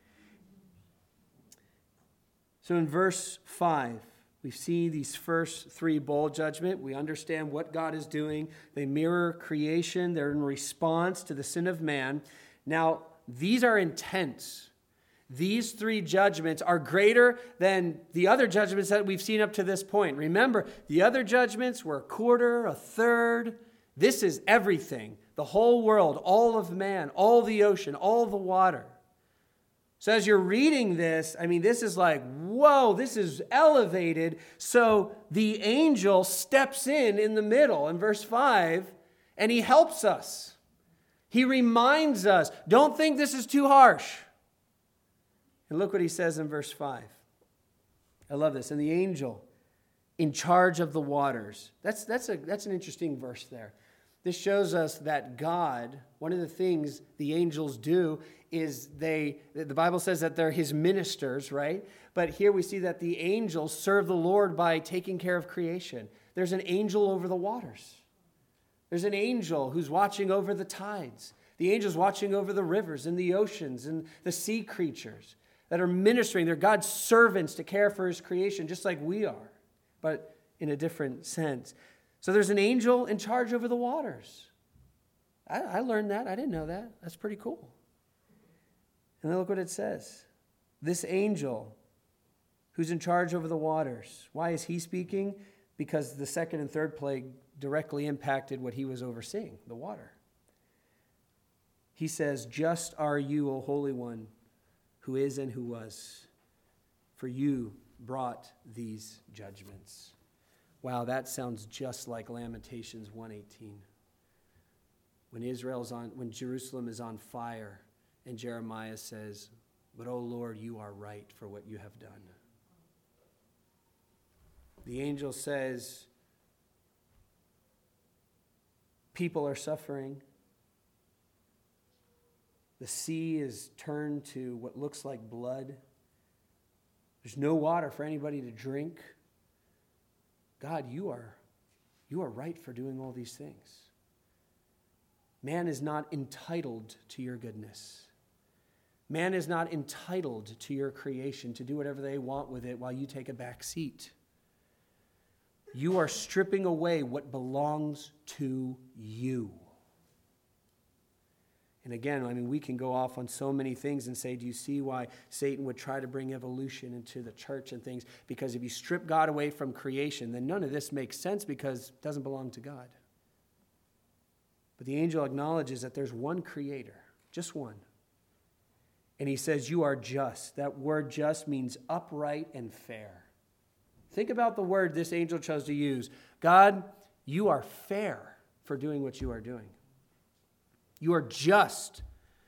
So in verse 5, we see these first 3 bowl judgment. We understand what God is doing. They mirror creation. They're in response to the sin of man. Now, these are intense. These three judgments are greater than the other judgments that we've seen up to this point. Remember, the other judgments were a quarter, a third. This is everything, the whole world, all of man, all the ocean, all the water. So as you're reading this, this is like, whoa, this is elevated. So the angel steps in the middle in verse 5, and he helps us. He reminds us, don't think this is too harsh. And look what he says in verse 5. I love this. And the angel in charge of the waters. That's an interesting verse there. This shows us that God, one of the things the angels do is the Bible says that they're his ministers, right? But here we see that the angels serve the Lord by taking care of creation. There's an angel over the waters. There's an angel who's watching over the tides. The angel's watching over the rivers and the oceans and the sea creatures that are ministering. They're God's servants to care for his creation, just like we are, but in a different sense. So there's an angel in charge over the waters. I learned that. I didn't know that. That's pretty cool. And then look what it says. This angel who's in charge over the waters. Why is he speaking? Because the second and third plague directly impacted what he was overseeing, the water. He says, just are you, O Holy One, who is and who was, for you brought these judgments. Wow, that sounds just like Lamentations 1:18. When Jerusalem is on fire, and Jeremiah says, but O Lord, you are right for what you have done. The angel says, people are suffering. The sea is turned to what looks like blood. There's no water for anybody to drink. God, you are right for doing all these things. Man is not entitled to your goodness. Man is not entitled to your creation to do whatever they want with it while you take a back seat. You are stripping away what belongs to you. And again, we can go off on so many things and say, do you see why Satan would try to bring evolution into the church and things? Because if you strip God away from creation, then none of this makes sense because it doesn't belong to God. But the angel acknowledges that there's one creator, just one. And he says, you are just. That word just means upright and fair. Think about the word this angel chose to use. God, you are fair for doing what you are doing. You are just.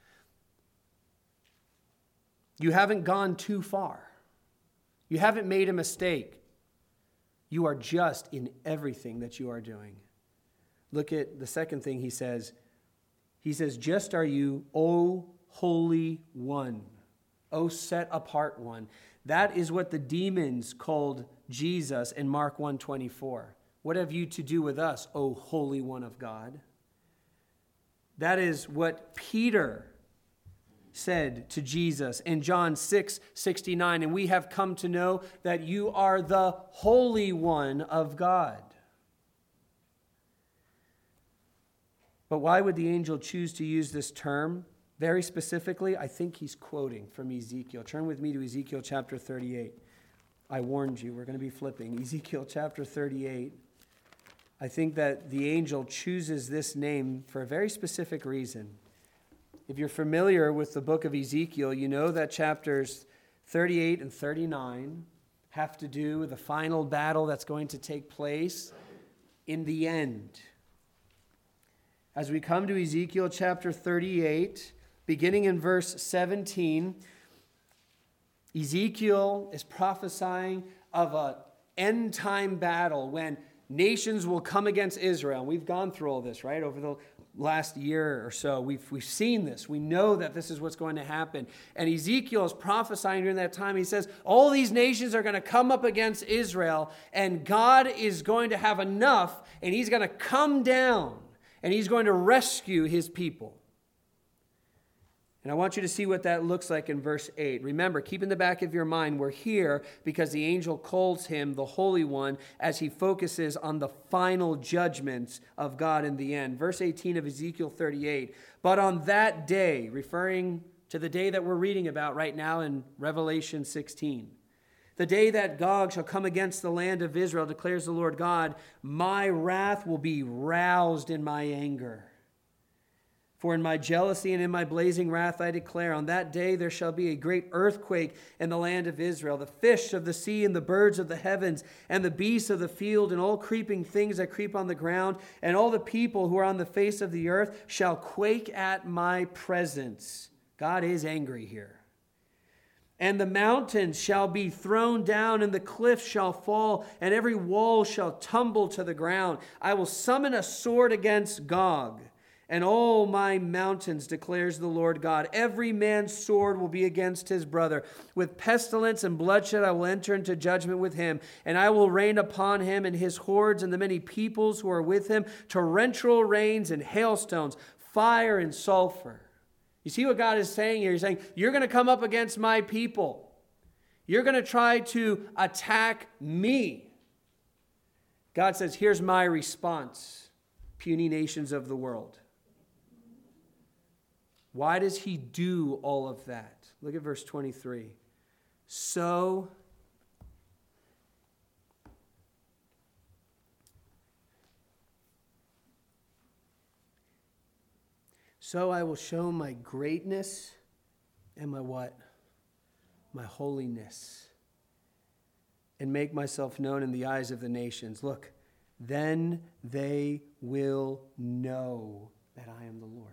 You haven't gone too far. You haven't made a mistake. You are just in everything that you are doing. Look at the second thing he says. He says, just are you, O Holy One, O set apart one. That is what the demons called Jesus in Mark 1:24. What have you to do with us, O Holy One of God? That is what Peter said to Jesus in John 6:69. And we have come to know that you are the Holy One of God. But why would the angel choose to use this term? Very specifically, I think he's quoting from Ezekiel. Turn with me to Ezekiel chapter 38. I warned you, we're going to be flipping. Ezekiel chapter 38. I think that the angel chooses this name for a very specific reason. If you're familiar with the book of Ezekiel, you know that chapters 38 and 39 have to do with the final battle that's going to take place in the end. As we come to Ezekiel chapter 38, beginning in verse 17, Ezekiel is prophesying of an end-time battle when nations will come against Israel. We've gone through all this, right? Over the last year or so, we've seen this. We know that this is what's going to happen. And Ezekiel is prophesying during that time. He says, all these nations are going to come up against Israel, and God is going to have enough, and he's going to come down, and he's going to rescue his people. And I want you to see what that looks like in verse 8. Remember, keep in the back of your mind, we're here because the angel calls him the Holy One as he focuses on the final judgments of God in the end. Verse 18 of Ezekiel 38, but on that day, referring to the day that we're reading about right now in Revelation 16. The day that Gog shall come against the land of Israel, declares the Lord God, my wrath will be roused in my anger. For in my jealousy and in my blazing wrath I declare, on that day there shall be a great earthquake in the land of Israel. The fish of the sea and the birds of the heavens and the beasts of the field and all creeping things that creep on the ground and all the people who are on the face of the earth shall quake at my presence. God is angry here. And the mountains shall be thrown down, and the cliffs shall fall, and every wall shall tumble to the ground. I will summon a sword against Gog, and all my mountains, declares the Lord God. Every man's sword will be against his brother. With pestilence and bloodshed I will enter into judgment with him, and I will rain upon him and his hordes and the many peoples who are with him, torrential rains and hailstones, fire and sulfur. You see what God is saying here? He's saying, you're going to come up against my people. You're going to try to attack me. God says, here's my response, puny nations of the world. Why does he do all of that? Look at verse 23. So I will show my greatness and my what? My holiness. And make myself known in the eyes of the nations. Look, then they will know that I am the Lord.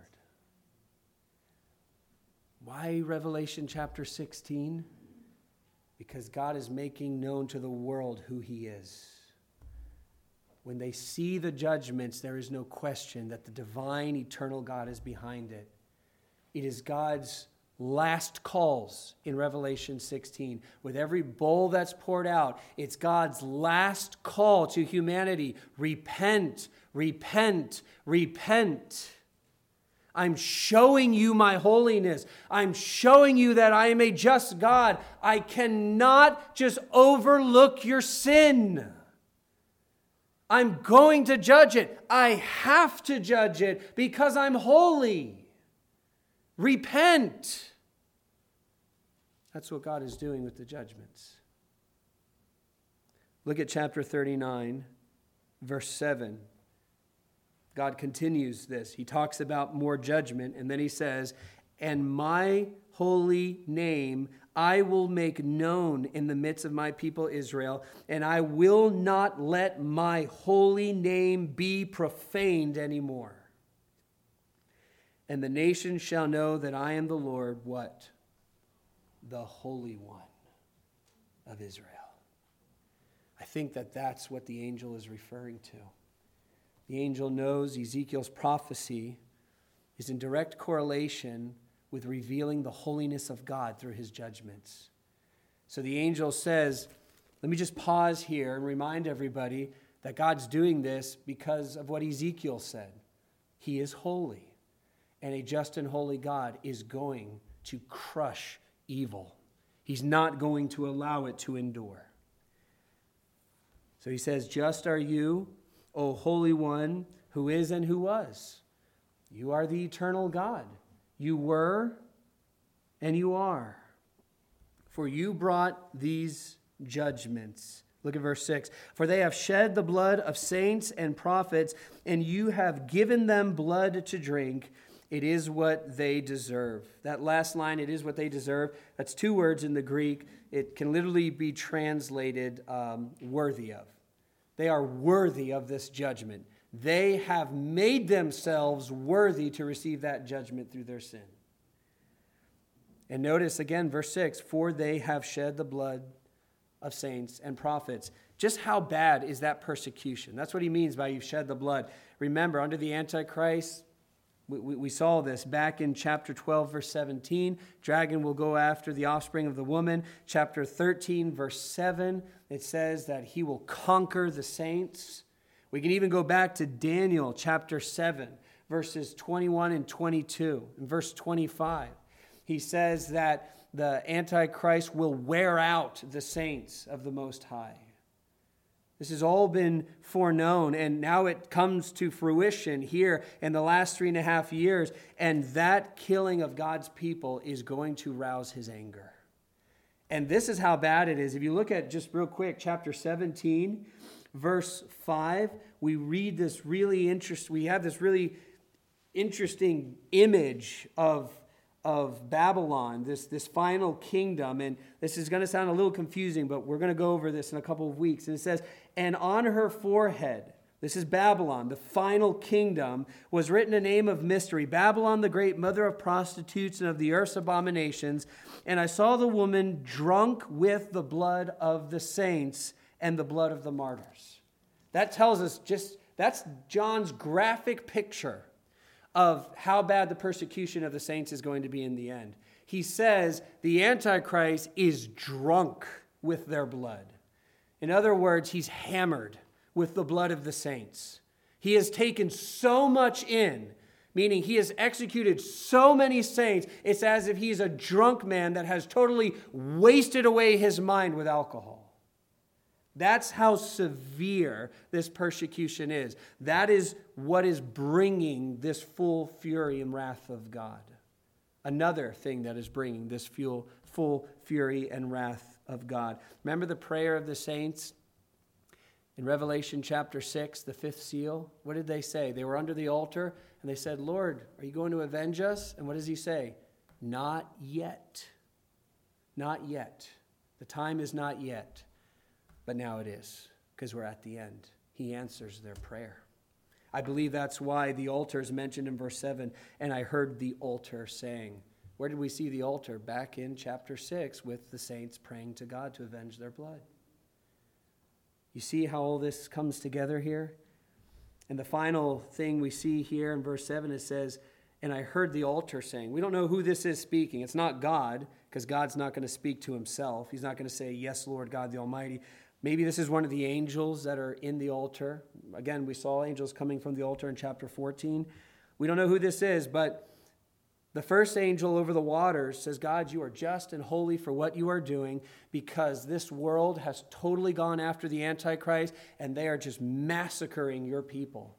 Why Revelation chapter 16? Because God is making known to the world who he is. When they see the judgments, there is no question that the divine, eternal God is behind it. It is God's last calls in Revelation 16. With every bowl that's poured out, it's God's last call to humanity. Repent, repent, repent. I'm showing you my holiness. I'm showing you that I am a just God. I cannot just overlook your sin. I'm going to judge it. I have to judge it because I'm holy. Repent. That's what God is doing with the judgments. Look at chapter 39, verse 7. God continues this. He talks about more judgment, and then he says, and my holy name I will make known in the midst of my people Israel, and I will not let my holy name be profaned anymore. And the nations shall know that I am the Lord, what? The Holy One of Israel. I think that that's what the angel is referring to. The angel knows Ezekiel's prophecy is in direct correlation with revealing the holiness of God through his judgments. So the angel says, let me just pause here and remind everybody that God's doing this because of what Ezekiel said. He is holy, and a just and holy God is going to crush evil. He's not going to allow it to endure. So he says, just are you, O Holy One, who is and who was. You are the eternal God. You were and you are. For you brought these judgments. Look at verse 6. For they have shed the blood of saints and prophets, and you have given them blood to drink. It is what they deserve. That last line, it is what they deserve, that's two words in the Greek. It can literally be translated worthy of. They are worthy of this judgment. They have made themselves worthy to receive that judgment through their sin. And notice again, verse 6, for they have shed the blood of saints and prophets. Just how bad is that persecution? That's what he means by you've shed the blood. Remember, under the Antichrist, we saw this back in chapter 12, verse 17. Dragon will go after the offspring of the woman. Chapter 13, verse 7, it says that he will conquer the saints. We can even go back to Daniel chapter 7, verses 21 and 22. In verse 25, he says that the Antichrist will wear out the saints of the Most High. This has all been foreknown, and now it comes to fruition here in the last 3.5 years, and that killing of God's people is going to rouse his anger. And this is how bad it is. If you look at, just real quick, chapter 17, verse 5, we read this really interesting, we have this really interesting image of Babylon, this final kingdom. And this is going to sound a little confusing, but we're going to go over this in a couple of weeks. And it says, and on her forehead, this is Babylon, the final kingdom, was written a name of mystery, Babylon the great, mother of prostitutes and of the earth's abominations. And I saw the woman drunk with the blood of the saints and the blood of the martyrs. That tells us that's John's graphic picture of how bad the persecution of the saints is going to be in the end. He says the Antichrist is drunk with their blood. In other words, he's hammered with the blood of the saints. He has taken so much in, meaning he has executed so many saints, it's as if he's a drunk man that has totally wasted away his mind with alcohol. That's how severe this persecution is. That is what is bringing this full fury and wrath of God. Another thing that is bringing this full fury and wrath of God. Remember the prayer of the saints in Revelation chapter 6, the fifth seal? What did they say? They were under the altar and they said, Lord, are you going to avenge us? And what does he say? Not yet. Not yet. The time is not yet. But now it is, because we're at the end. He answers their prayer. I believe that's why the altar is mentioned in verse 7. And I heard the altar saying. Where did we see the altar? Back in chapter 6 with the saints praying to God to avenge their blood. You see how all this comes together here? And the final thing we see here in verse 7, it says, and I heard the altar saying. We don't know who this is speaking. It's not God, because God's not going to speak to himself. He's not going to say, yes, Lord God the Almighty. Maybe this is one of the angels that are in the altar. Again, we saw angels coming from the altar in chapter 14. We don't know who this is, but the first angel over the waters says, God, you are just and holy for what you are doing, because this world has totally gone after the Antichrist and they are just massacring your people.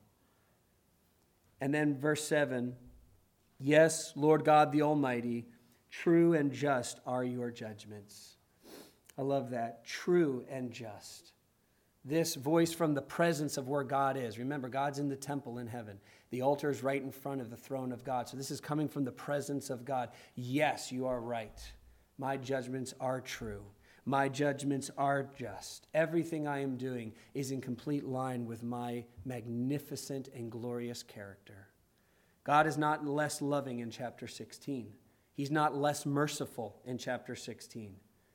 And then verse 7, yes, Lord God the Almighty, true and just are your judgments. I love that. True and just. This voice from the presence of where God is. Remember, God's in the temple in heaven. The altar is right in front of the throne of God. So this is coming from the presence of God. Yes, you are right. My judgments are true. My judgments are just. Everything I am doing is in complete line with my magnificent and glorious character. God is not less loving in chapter 16. He's not less merciful in chapter 16.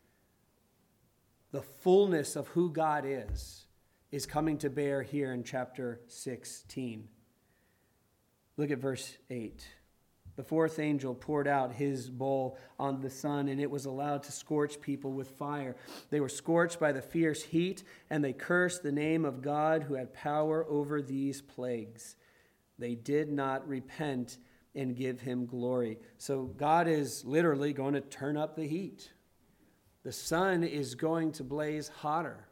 The fullness of who God is coming to bear here in chapter 16. Look at verse 8. The fourth angel poured out his bowl on the sun, and it was allowed to scorch people with fire. They were scorched by the fierce heat, and they cursed the name of God who had power over these plagues. They did not repent and give him glory. So God is literally going to turn up the heat. The sun is going to blaze hotter.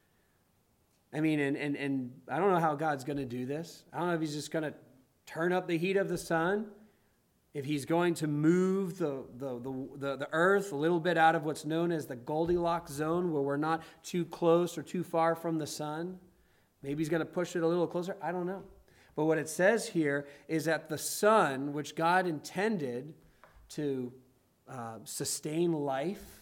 I mean, and I don't know how God's going to do this. I don't know if he's just going to turn up the heat of the sun, if he's going to move the earth a little bit out of what's known as the Goldilocks zone, where we're not too close or too far from the sun. Maybe he's going to push it a little closer. I don't know. But what it says here is that the sun, which God intended to sustain life,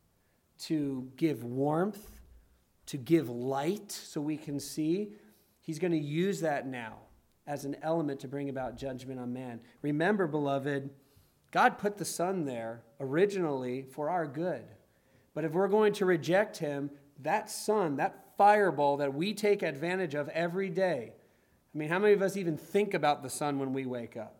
to give warmth, to give light so we can see, he's going to use that now as an element to bring about judgment on man. Remember, beloved, God put the sun there originally for our good. But if we're going to reject him, that sun, that fireball that we take advantage of every day, I mean, how many of us even think about the sun when we wake up?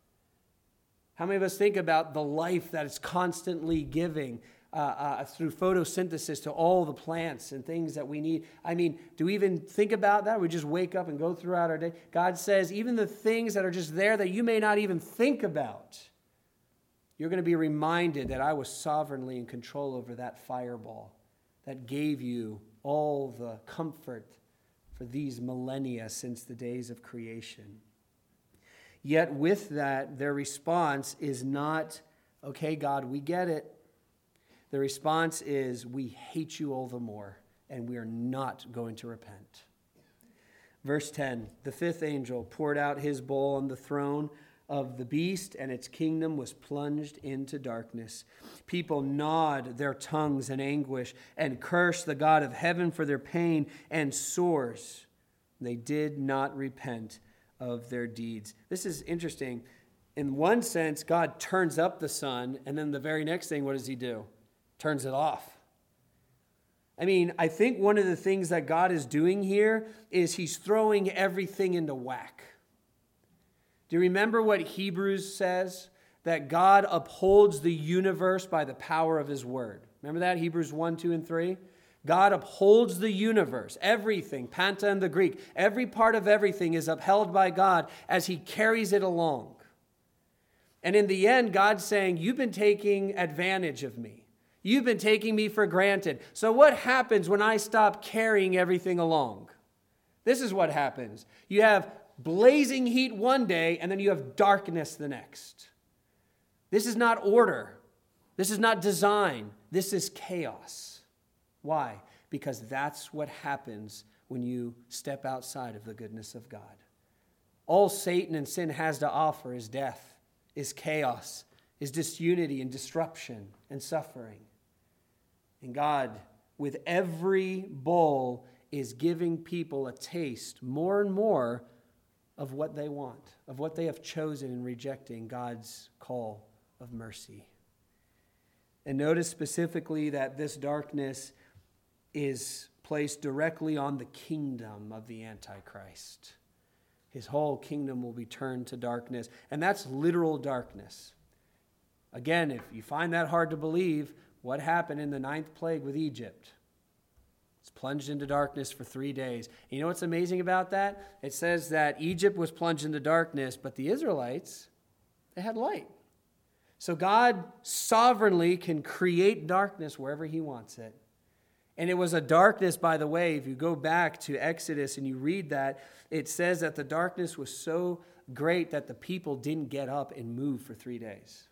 How many of us think about the life that it's constantly giving through photosynthesis to all the plants and things that we need? I mean, do we even think about that? We just wake up and go throughout our day. God says, even the things that are just there that you may not even think about, you're going to be reminded that I was sovereignly in control over that fireball that gave you all the comfort for these millennia since the days of creation. Yet with that, their response is not, okay, God, we get it. The response is, we hate you all the more, and we are not going to repent. Verse 10, the fifth angel poured out his bowl on the throne of the beast, and its kingdom was plunged into darkness. People gnawed their tongues in anguish and cursed the God of heaven for their pain and sores. They did not repent of their deeds. This is interesting. In one sense, God turns up the sun, and then the very next thing, what does he do? Turns it off. I mean, I think one of the things that God is doing here is he's throwing everything into whack. Do you remember what Hebrews says? That God upholds the universe by the power of his word. Remember that? Hebrews 1, 2, and 3? God upholds the universe, everything, panta in the Greek. Every part of everything is upheld by God as he carries it along. And in the end, God's saying, you've been taking advantage of me. You've been taking me for granted. So what happens when I stop carrying everything along? This is what happens. You have blazing heat one day, and then you have darkness the next. This is not order. This is not design. This is chaos. Why? Because that's what happens when you step outside of the goodness of God. All Satan and sin has to offer is death, is chaos, is disunity and disruption and suffering. And God, with every bowl, is giving people a taste more and more of what they want, of what they have chosen in rejecting God's call of mercy. And notice specifically that this darkness is placed directly on the kingdom of the Antichrist. His whole kingdom will be turned to darkness, and that's literal darkness. Again, if you find that hard to believe, what happened in the 9th plague with Egypt? It's plunged into darkness for 3 days. And you know what's amazing about that? It says that Egypt was plunged into darkness, but the Israelites, they had light. So God sovereignly can create darkness wherever he wants it. And it was a darkness, by the way, if you go back to Exodus and you read that, it says that the darkness was so great that the people didn't get up and move for 3 days.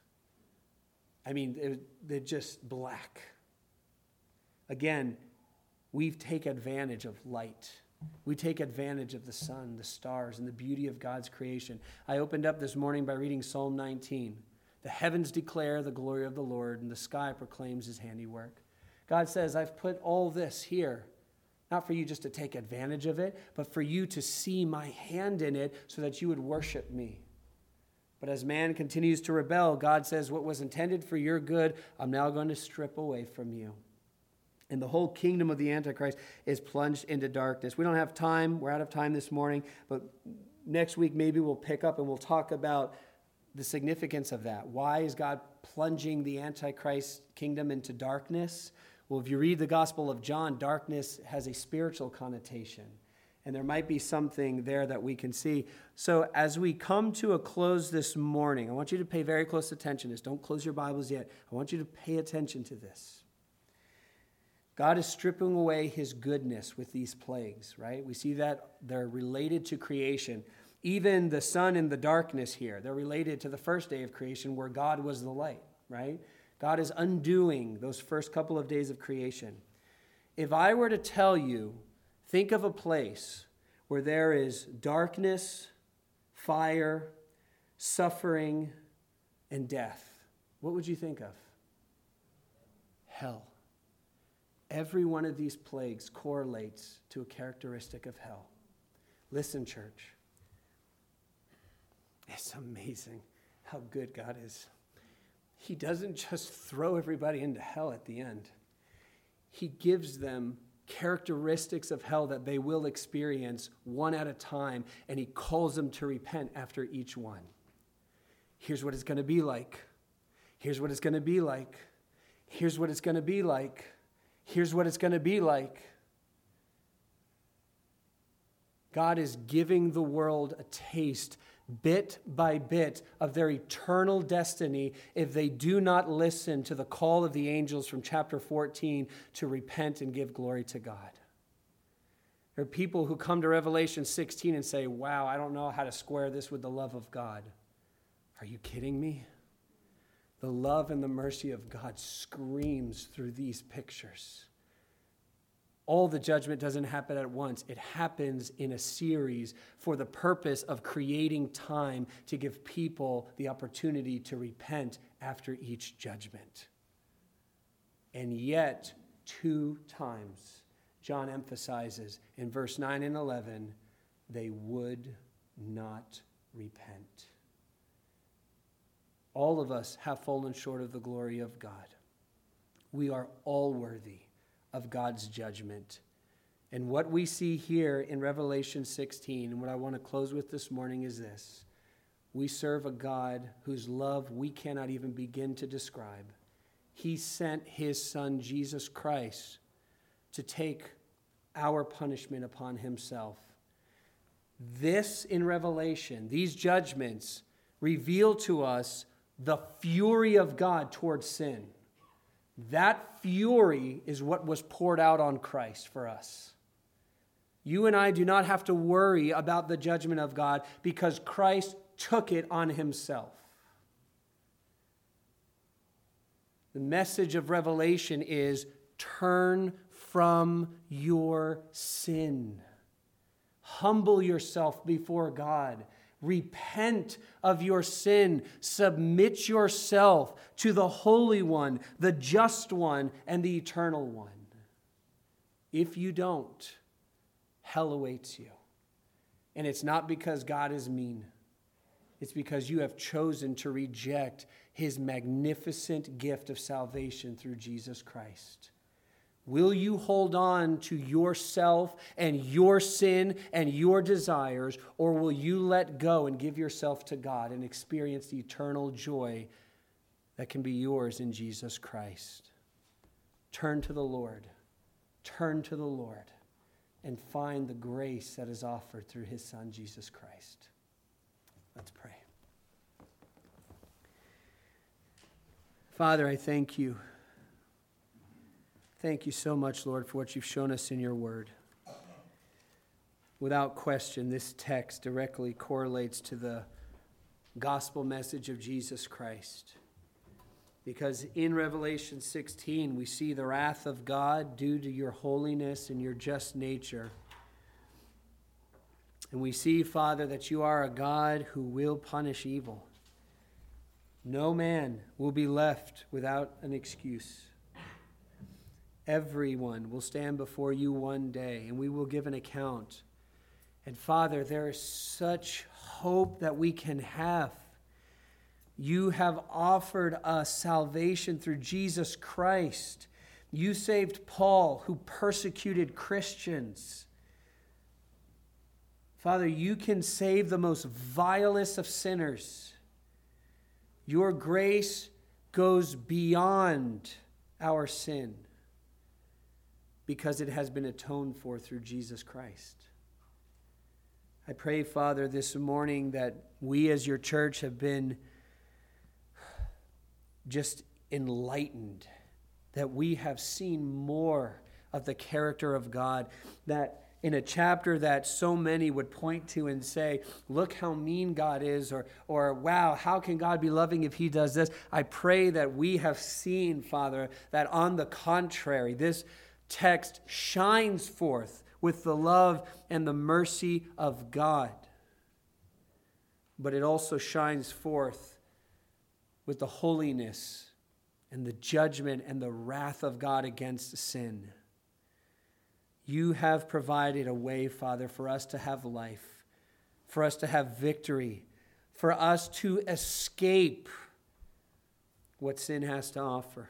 I mean, they're just black. Again, we take advantage of light. We take advantage of the sun, the stars, and the beauty of God's creation. I opened up this morning by reading Psalm 19. The heavens declare the glory of the Lord, and the sky proclaims his handiwork. God says, I've put all this here, not for you just to take advantage of it, but for you to see my hand in it so that you would worship me. But as man continues to rebel, God says, what was intended for your good, I'm now going to strip away from you. And the whole kingdom of the Antichrist is plunged into darkness. We don't have time. We're out of time this morning. But next week, maybe we'll pick up and we'll talk about the significance of that. Why is God plunging the Antichrist kingdom into darkness? Well, if you read the Gospel of John, darkness has a spiritual connotation. And there might be something there that we can see. So as we come to a close this morning, I want you to pay very close attention to this. Don't close your Bibles yet. I want you to pay attention to this. God is stripping away his goodness with these plagues, right? We see that they're related to creation. Even the sun and the darkness here, they're related to the first day of creation where God was the light, right? God is undoing those first couple of days of creation. If I were to tell you, think of a place where there is darkness, fire, suffering, and death, what would you think of? Hell. Every one of these plagues correlates to a characteristic of hell. Listen, church. It's amazing how good God is. He doesn't just throw everybody into hell at the end. He gives them characteristics of hell that they will experience one at a time, and he calls them to repent after each one. Here's what it's going to be like. Here's what it's going to be like. Here's what it's going to be like. Here's what it's going to be like. God is giving the world a taste, bit by bit, of their eternal destiny if they do not listen to the call of the angels from chapter 14 to repent and give glory to God. There are people who come to Revelation 16 and say, wow, I don't know how to square this with the love of God. Are you kidding me? The love and the mercy of God screams through these pictures. All the judgment doesn't happen at once. It happens in a series for the purpose of creating time to give people the opportunity to repent after each judgment. And yet, 2 times, John emphasizes in verse 9 and 11, they would not repent. All of us have fallen short of the glory of God. We are all worthy of God's judgment. And what we see here in Revelation 16, and what I want to close with this morning is this. We serve a God whose love we cannot even begin to describe. He sent his Son, Jesus Christ, to take our punishment upon himself. This in Revelation, these judgments reveal to us the fury of God towards sin. That fury is what was poured out on Christ for us. You and I do not have to worry about the judgment of God because Christ took it on himself. The message of Revelation is turn from your sin. Humble yourself before God. Repent of your sin. Submit yourself to the Holy One, the Just One, and the Eternal One. If you don't, hell awaits you. And it's not because God is mean. It's because you have chosen to reject his magnificent gift of salvation through Jesus Christ. Will you hold on to yourself and your sin and your desires, or will you let go and give yourself to God and experience the eternal joy that can be yours in Jesus Christ? Turn to the Lord. Turn to the Lord and find the grace that is offered through his Son, Jesus Christ. Let's pray. Father, I thank you. Thank you so much, Lord, for what you've shown us in your word. Without question, this text directly correlates to the gospel message of Jesus Christ. Because in Revelation 16, we see the wrath of God due to your holiness and your just nature. And we see, Father, that you are a God who will punish evil. No man will be left without an excuse. Everyone will stand before you one day, and we will give an account. And Father, there is such hope that we can have. You have offered us salvation through Jesus Christ. You saved Paul, who persecuted Christians. Father, you can save the most vilest of sinners. Your grace goes beyond our sin, because it has been atoned for through Jesus Christ. I pray, Father, this morning that we as your church have been just enlightened, that we have seen more of the character of God, that in a chapter that so many would point to and say, look how mean God is, or wow, how can God be loving if he does this? I pray that we have seen, Father, that on the contrary, this text shines forth with the love and the mercy of God. But it also shines forth with the holiness and the judgment and the wrath of God against sin. You have provided a way, Father, for us to have life, for us to have victory, for us to escape what sin has to offer.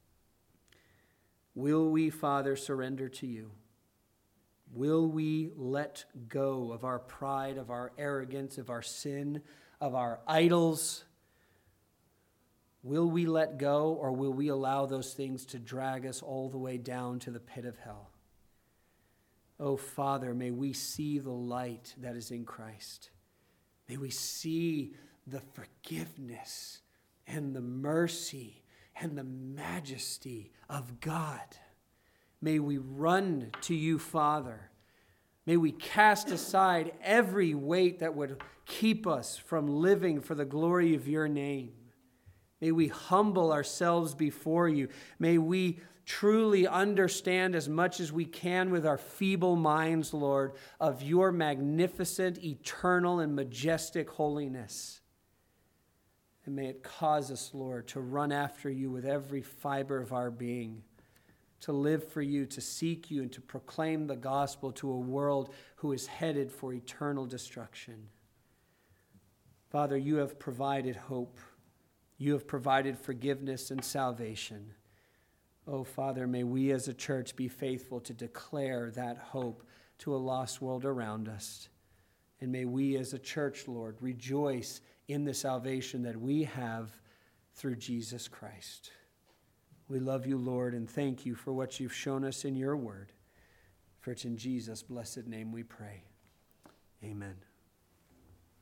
Will we, Father, surrender to you? Will we let go of our pride, of our arrogance, of our sin, of our idols? Will we let go, or will we allow those things to drag us all the way down to the pit of hell? Oh, Father, may we see the light that is in Christ. May we see the forgiveness and the mercy and the majesty of God. May we run to you, Father, May we cast aside every weight that would keep us from living for the glory of your name. May we humble ourselves before you. May we truly understand as much as we can with our feeble minds, Lord, of your magnificent, eternal, and majestic holiness. And may it cause us, Lord, to run after you with every fiber of our being, to live for you, to seek you, and to proclaim the gospel to a world who is headed for eternal destruction. Father, you have provided hope. You have provided forgiveness and salvation. Oh, Father, may we as a church be faithful to declare that hope to a lost world around us. And may we as a church, Lord, rejoice in the salvation that we have through Jesus Christ. We love you, Lord, and thank you for what you've shown us in your word. For it's in Jesus' blessed name we pray. Amen.